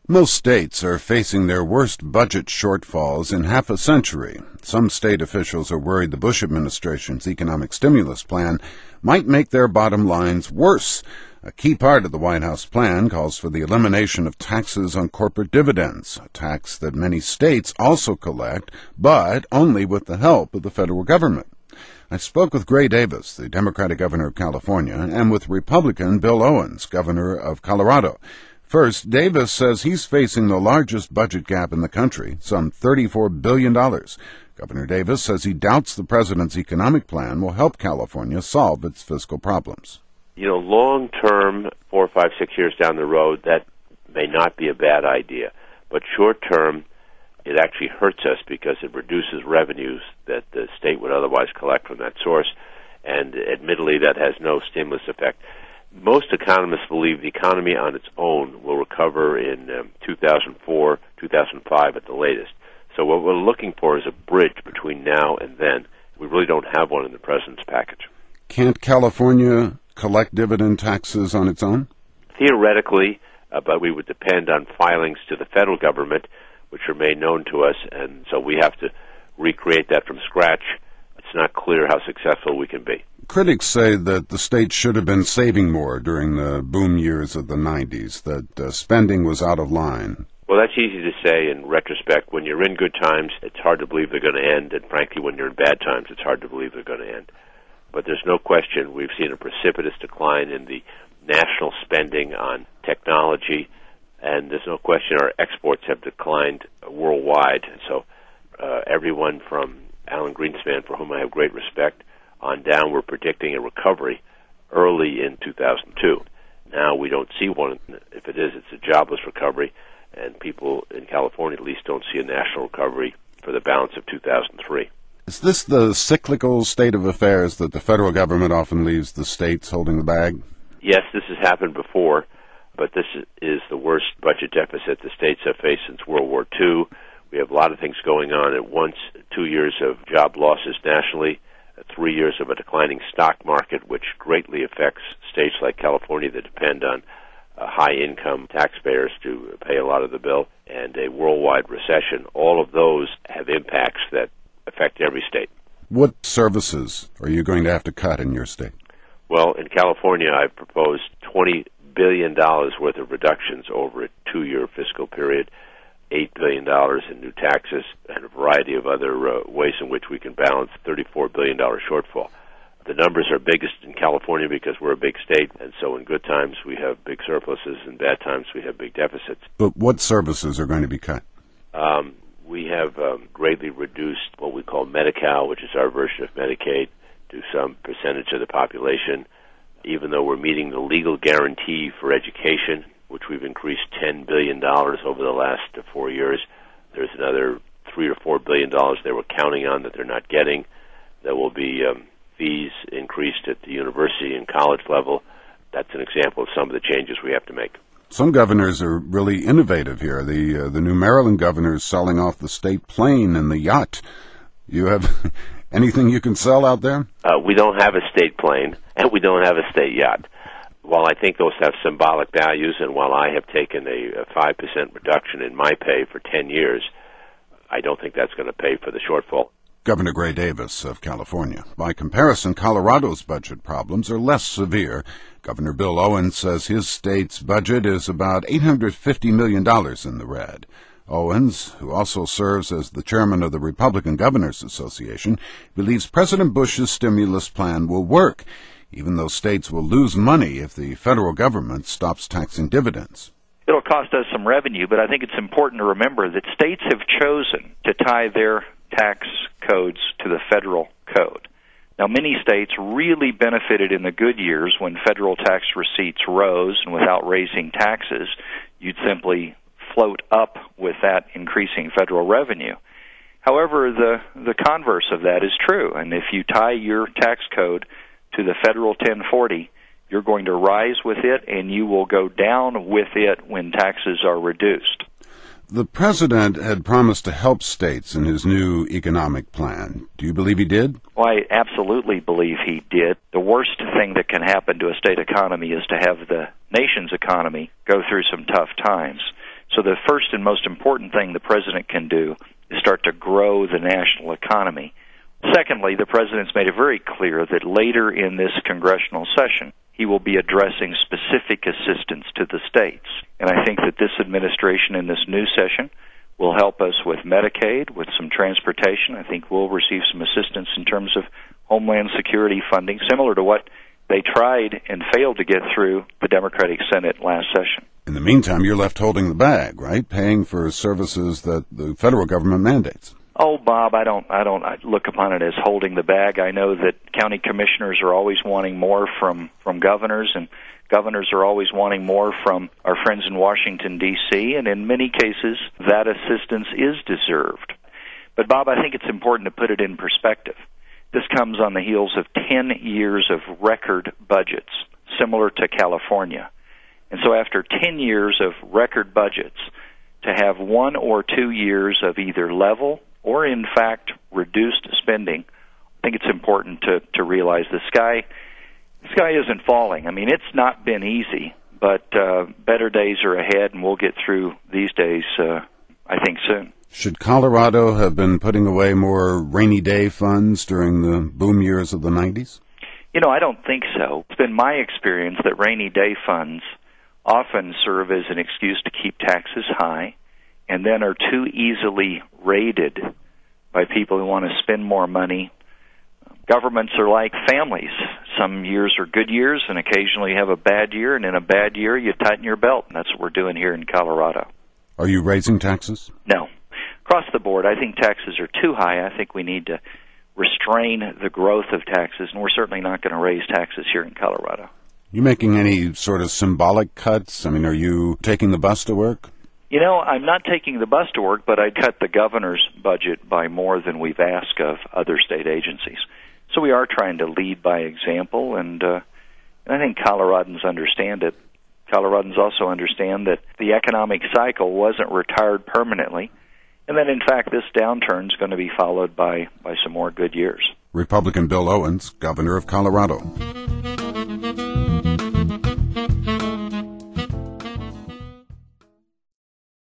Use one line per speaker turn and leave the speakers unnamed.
Most states are facing their worst budget shortfalls in half a century. Some state officials are worried the Bush administration's economic stimulus plan might make their bottom lines worse. A key part of the White House plan calls for the elimination of taxes on corporate dividends, a tax that many states also collect, but only with the help of the federal government. I spoke with Gray Davis, the Democratic governor of California, and with Republican Bill Owens, governor of Colorado. First, Davis says he's facing the largest budget gap in the country, some $34 billion. Governor Davis says he doubts the president's economic plan will help California solve its fiscal problems.
Long term, 4, 5, 6 years down the road, that may not be a bad idea. But short term, it actually hurts us because it reduces revenues that the state would otherwise collect from that source. And admittedly, that has no stimulus effect. Most economists believe the economy on its own will recover in 2004, 2005 at the latest. So what we're looking for is a bridge between now and then. We really don't have one in the president's package.
Can't California collect dividend taxes on its own?
Theoretically, but we would depend on filings to the federal government, which are made known to us, and so we have to recreate that from scratch. It's not clear how successful we can be.
Critics say that the state should have been saving more during the boom years of the 90s, that spending was out of line.
Well, that's easy to say in retrospect. When you're in good times, it's hard to believe they're going to end, and frankly, when you're in bad times, it's hard to believe they're going to end. But there's no question we've seen a precipitous decline in the national spending on technology, and there's no question our exports have declined worldwide. And so everyone from Alan Greenspan, for whom I have great respect, on down, we're predicting a recovery early in 2002. Now we don't see one. If it is, it's a jobless recovery, and people in California at least don't see a national recovery for the balance of 2003.
Is this the cyclical state of affairs that the federal government often leaves the states holding the bag?
Yes, this has happened before, but this is the worst budget deficit the states have faced since World War II. We have a lot of things going on at once, 2 years of job losses nationally, 3 years of a declining stock market, which greatly affects states like California that depend on high-income taxpayers to pay a lot of the bill, and a worldwide recession. All of those have impacts that affect every state.
What services are you going to have to cut in your state?
Well, in California, I've proposed $20 billion worth of reductions over a 2-year fiscal period, $8 billion in new taxes, and a variety of other ways in which we can balance $34 billion shortfall. The numbers are biggest in California because we're a big state, and so in good times we have big surpluses, and bad times we have big deficits.
But what services are going to be cut?
We have greatly reduced what we call Medi-Cal, which is our version of Medicaid, to some percentage of the population, even though we're meeting the legal guarantee for education, which we've increased $10 billion over the last 4 years. There's another $3 or $4 billion they were counting on that they're not getting. There will be fees increased at the university and college level. That's an example of some of the changes we have to make.
Some governors are really innovative here. The new Maryland governor is selling off the state plane and the yacht. You have anything you can sell out there?
We don't have a state plane, and we don't have a state yacht. While I think those have symbolic values, and while I have taken a 5% reduction in my pay for 10 years, I don't think that's going to pay for the shortfall.
Governor Gray Davis of California. By comparison, Colorado's budget problems are less severe. Governor Bill Owens says his state's budget is about $850 million in the red. Owens, who also serves as the chairman of the Republican Governors Association, believes President Bush's stimulus plan will work, even though states will lose money if the federal government stops taxing dividends.
It'll cost us some revenue, but I think it's important to remember that states have chosen to tie their tax codes to the federal code. Now, many states really benefited in the good years when federal tax receipts rose, and without raising taxes, you'd simply float up with that increasing federal revenue. However, the converse of that is true, and if you tie your tax code to the federal 1040, you're going to rise with it, and you will go down with it when taxes are reduced.
The president had promised to help states in his new economic plan. Do you believe he did?
Well, I absolutely believe he did. The worst thing that can happen to a state economy is to have the nation's economy go through some tough times. So the first and most important thing the president can do is start to grow the national economy. Secondly, the president's made it very clear that later in this congressional session, he will be addressing specific assistance to the states. And I think that this administration in this new session will help us with Medicaid, with some transportation. I think we'll receive some assistance in terms of Homeland Security funding, similar to what they tried and failed to get through the Democratic Senate last session.
In the meantime, you're left holding the bag, right? Paying for services that the federal government mandates.
Oh, Bob, I don't look upon it as holding the bag. I know that county commissioners are always wanting more from governors, and governors are always wanting more from our friends in Washington, D.C., and in many cases, that assistance is deserved. But, Bob, I think it's important to put it in perspective. This comes on the heels of 10 years of record budgets, similar to California. And so after 10 years of record budgets, to have 1 or 2 years of either level or, in fact, reduced spending, I think it's important to realize the sky isn't falling. I mean, it's not been easy, but better days are ahead, and we'll get through these days, I think, soon.
Should Colorado have been putting away more rainy day funds during the boom years of the 90s?
You know, I don't think so. It's been my experience that rainy day funds often serve as an excuse to keep taxes high and then are too easily raided by people who want to spend more money. Governments are like families. Some years are good years, and occasionally you have a bad year, and in a bad year you tighten your belt, and that's what we're doing here in Colorado.
Are you raising taxes?
No. Across the board, I think taxes are too high. I think we need to restrain the growth of taxes, and we're certainly not going to raise taxes here in Colorado.
You making any sort of symbolic cuts? I mean, are you taking the bus to work?
You know, I'm not taking the bus to work, but I cut the governor's budget by more than we've asked of other state agencies. So we are trying to lead by example, and I think Coloradans understand it. Coloradans also understand that the economic cycle wasn't retired permanently, and that, in fact, this downturn is going to be followed by some more good years.
Republican Bill Owens, Governor of Colorado.